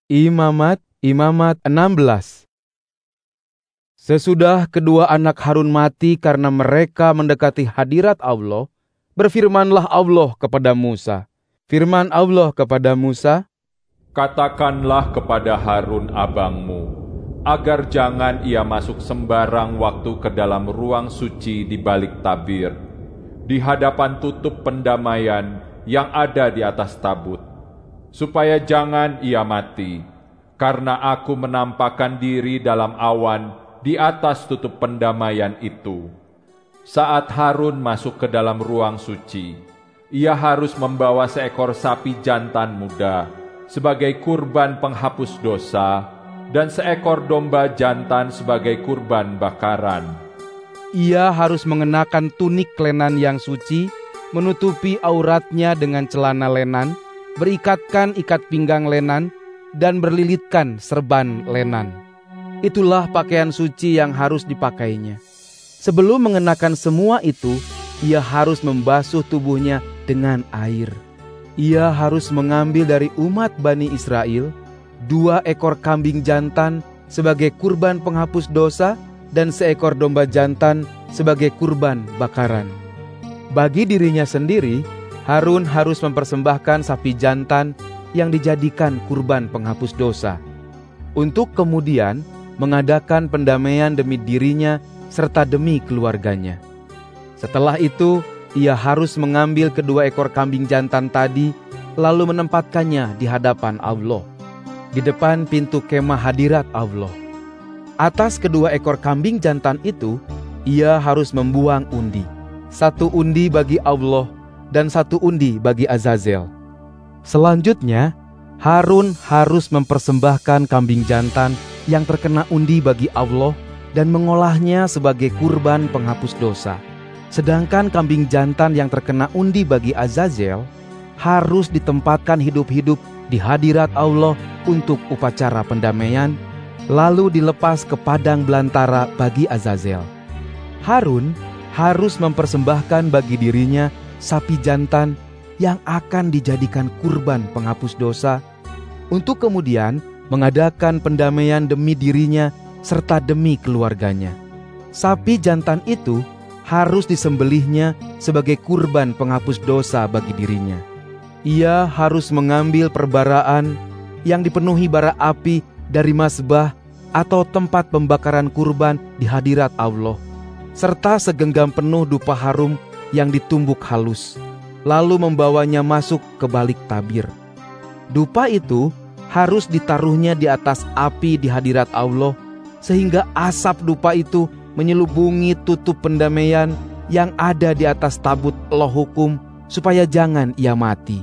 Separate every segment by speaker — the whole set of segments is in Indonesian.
Speaker 1: Imamat 16. Sesudah kedua anak Harun mati karena mereka mendekati hadirat Allah, berfirmanlah Allah kepada Musa. Firman Allah kepada Musa,
Speaker 2: "Katakanlah kepada Harun abangmu, agar jangan ia masuk sembarang waktu ke dalam ruang suci di balik tabir, di hadapan tutup pendamaian yang ada di atas tabut, supaya jangan ia mati, karena aku menampakkan diri dalam awan di atas tutup pendamaian itu. Saat Harun masuk ke dalam ruang suci, ia harus membawa seekor sapi jantan muda sebagai kurban penghapus dosa, dan seekor domba jantan sebagai kurban bakaran.
Speaker 1: Ia harus mengenakan tunik lenan yang suci, menutupi auratnya dengan celana lenan, berikatkan ikat pinggang lenan, dan berlilitkan serban lenan. Itulah pakaian suci yang harus dipakainya. Sebelum mengenakan semua itu, ia harus membasuh tubuhnya dengan air. Ia harus mengambil dari umat Bani Israel 2 ekor kambing jantan sebagai kurban penghapus dosa dan seekor domba jantan sebagai kurban bakaran. Bagi dirinya sendiri, Harun harus mempersembahkan sapi jantan yang dijadikan kurban penghapus dosa, untuk kemudian mengadakan pendamaian demi dirinya serta demi keluarganya. Setelah itu, ia harus mengambil kedua ekor kambing jantan tadi, lalu menempatkannya di hadapan Allah, di depan pintu kemah hadirat Allah. Atas kedua ekor kambing jantan itu, ia harus membuang undi, 1 undi bagi Allah dan 1 undi bagi Azazel. Selanjutnya, Harun harus mempersembahkan kambing jantan yang terkena undi bagi Allah dan mengolahnya sebagai kurban penghapus dosa. Sedangkan kambing jantan yang terkena undi bagi Azazel harus ditempatkan hidup-hidup di hadirat Allah untuk upacara pendamaian, lalu dilepas ke padang belantara bagi Azazel. Harun harus mempersembahkan bagi dirinya sapi jantan yang akan dijadikan kurban penghapus dosa, untuk kemudian mengadakan pendamaian demi dirinya serta demi keluarganya. Sapi jantan itu harus disembelihnya sebagai kurban penghapus dosa bagi dirinya. Ia harus mengambil perbaraan yang dipenuhi bara api dari mazbah atau tempat pembakaran kurban di hadirat Allah, serta segenggam penuh dupa harum yang ditumbuk halus, lalu membawanya masuk ke balik tabir. Dupa itu harus ditaruhnya di atas api di hadirat Allah, sehingga asap dupa itu menyelubungi tutup pendamaian yang ada di atas tabut Allah hukum, supaya jangan ia mati.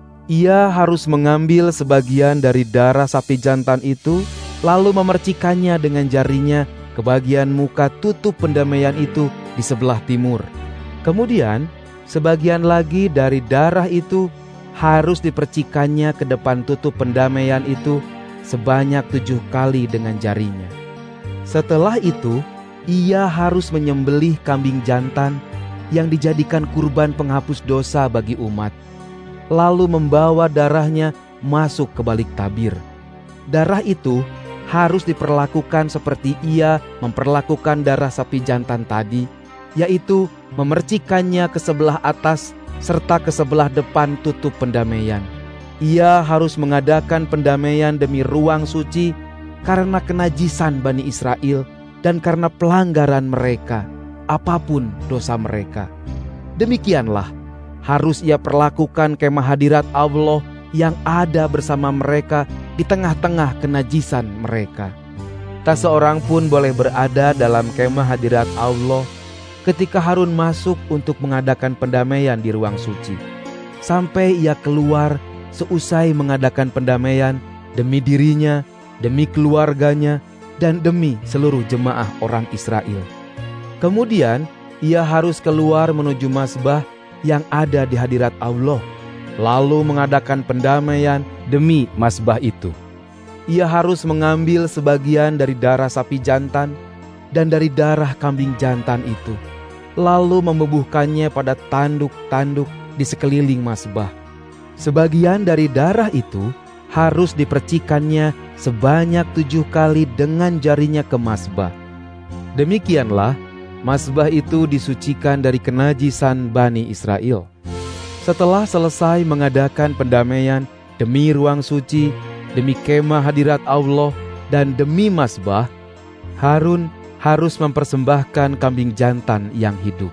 Speaker 1: Ia harus mengambil sebagian dari darah sapi jantan itu, lalu memercikannya dengan jarinya ke bagian muka tutup pendamaian itu di sebelah timur. Kemudian, sebagian lagi dari darah itu harus dipercikannya ke depan tutup pendamaian itu sebanyak 7 kali dengan jarinya. Setelah itu, ia harus menyembelih kambing jantan yang dijadikan kurban penghapus dosa bagi umat, lalu membawa darahnya masuk ke balik tabir. Darah itu harus diperlakukan seperti ia memperlakukan darah sapi jantan tadi, yaitu memercikannya ke sebelah atas serta ke sebelah depan tutup pendamaian. Ia harus mengadakan pendamaian demi ruang suci karena kenajisan Bani Israel dan karena pelanggaran mereka, apapun dosa mereka. Demikianlah harus ia perlakukan kemah hadirat Allah yang ada bersama mereka di tengah-tengah kenajisan mereka. Tak seorang pun boleh berada dalam kemah hadirat Allah ketika Harun masuk untuk mengadakan pendamaian di ruang suci, sampai ia keluar seusai mengadakan pendamaian demi dirinya, demi keluarganya, dan demi seluruh jemaah orang Israel. Kemudian ia harus keluar menuju mazbah yang ada di hadirat Allah, lalu mengadakan pendamaian demi mazbah itu. Ia harus mengambil sebagian dari darah sapi jantan dan dari darah kambing jantan itu, lalu membubuhkannya pada tanduk-tanduk di sekeliling mazbah. Sebagian dari darah itu harus dipercikannya sebanyak 7 kali dengan jarinya ke mazbah. Demikianlah mazbah itu disucikan dari kenajisan Bani Israel. Setelah selesai mengadakan pendamaian demi ruang suci, demi kemah hadirat Allah, dan demi mazbah, Harun harus mempersembahkan kambing jantan yang hidup.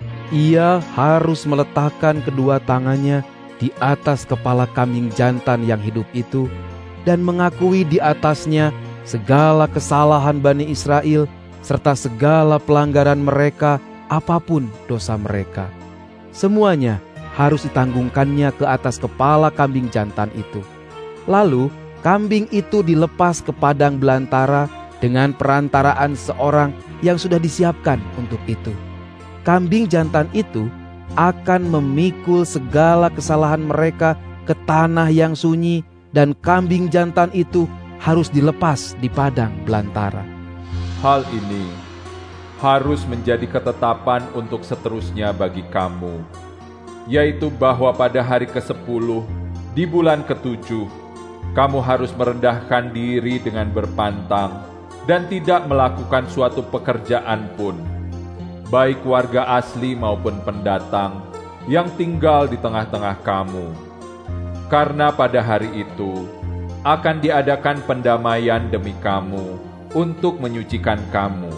Speaker 1: Ia harus meletakkan kedua tangannya di atas kepala kambing jantan yang hidup itu dan mengakui di atasnya segala kesalahan Bani Israel serta segala pelanggaran mereka, apapun dosa mereka. Semuanya harus ditanggungkannya ke atas kepala kambing jantan itu. Lalu kambing itu dilepas ke padang belantara dengan perantaraan seorang yang sudah disiapkan untuk itu. Kambing jantan itu akan memikul segala kesalahan mereka ke tanah yang sunyi, dan kambing jantan itu harus dilepas di padang belantara.
Speaker 2: Hal ini harus menjadi ketetapan untuk seterusnya bagi kamu, yaitu bahwa pada hari ke-10 di bulan ke-7 kamu harus merendahkan diri dengan berpantang dan tidak melakukan suatu pekerjaan pun, baik warga asli maupun pendatang yang tinggal di tengah-tengah kamu. Karena pada hari itu akan diadakan pendamaian demi kamu untuk menyucikan kamu.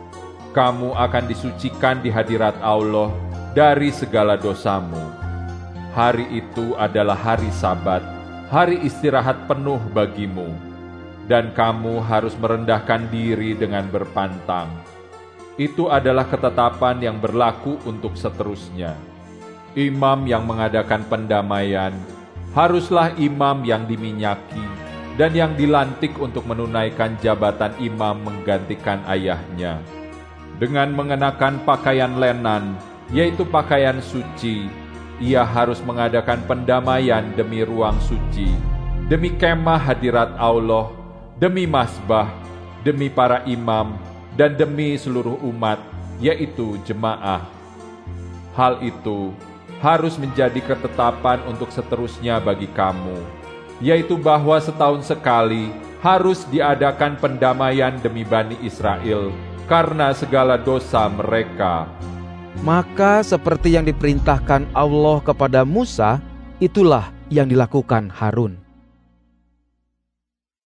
Speaker 2: Kamu akan disucikan di hadirat Allah dari segala dosamu. Hari itu adalah hari Sabat, hari istirahat penuh bagimu, dan kamu harus merendahkan diri dengan berpantang. Itu adalah ketetapan yang berlaku untuk seterusnya. Imam yang mengadakan pendamaian haruslah imam yang diminyaki dan yang dilantik untuk menunaikan jabatan imam menggantikan ayahnya. Dengan mengenakan pakaian lenan, yaitu pakaian suci, ia harus mengadakan pendamaian demi ruang suci, demi kemah hadirat Allah, demi mazbah, demi para imam, dan demi seluruh umat, yaitu jemaah. Hal itu harus menjadi ketetapan untuk seterusnya bagi kamu, yaitu bahwa setahun sekali harus diadakan pendamaian demi Bani Israel karena segala dosa mereka.
Speaker 1: Maka seperti yang diperintahkan Allah kepada Musa, itulah yang dilakukan Harun.